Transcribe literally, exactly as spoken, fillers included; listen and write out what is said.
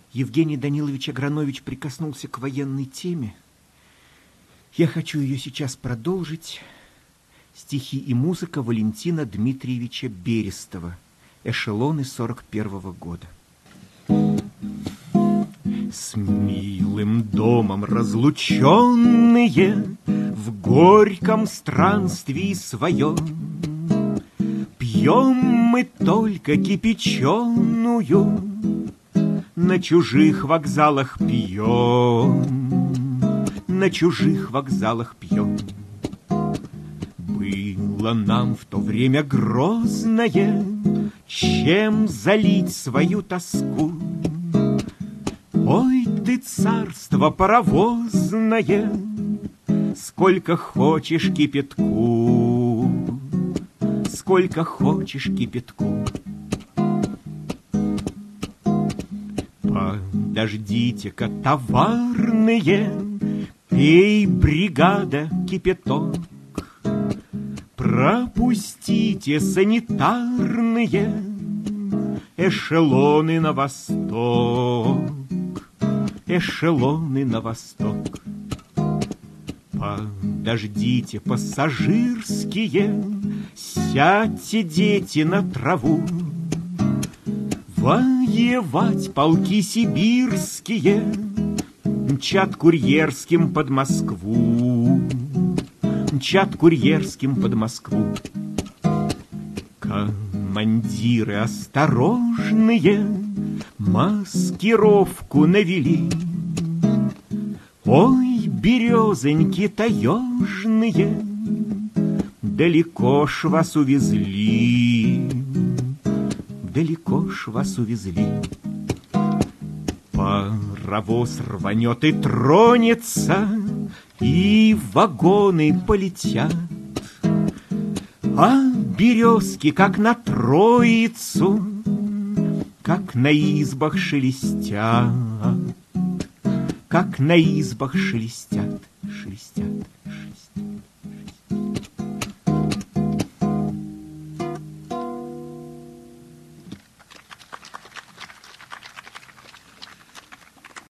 Евгений Данилович Агранович прикоснулся к военной теме. Я хочу ее сейчас продолжить. Стихи и музыка Валентина Дмитриевича Берестова. Эшелоны сорок первого года. С милым домом разлученные в горьком странствии своем пьем мы только кипяченую, на чужих вокзалах пьем, на чужих вокзалах пьем. Было нам в то время грозное, чем залить свою тоску. Ой, ты царство паровозное, сколько хочешь кипятку, сколько хочешь кипятку. Подождите-ка, товарные, пей, бригада, кипяток. Пропустите, санитарные, эшелоны на восток, эшелоны на восток. Подождите, пассажирские, сядьте, дети, на траву. Воевать полки сибирские мчат курьерским под Москву, мчат курьерским под Москву. Командиры осторожные маскировку навели. Ой, березоньки таежные, далеко ж вас увезли, далеко ж вас увезли. Паровоз рванет и тронется, и вагоны полетят, а березки, как на Троицу, как на избах шелестят, как на избах шелестят.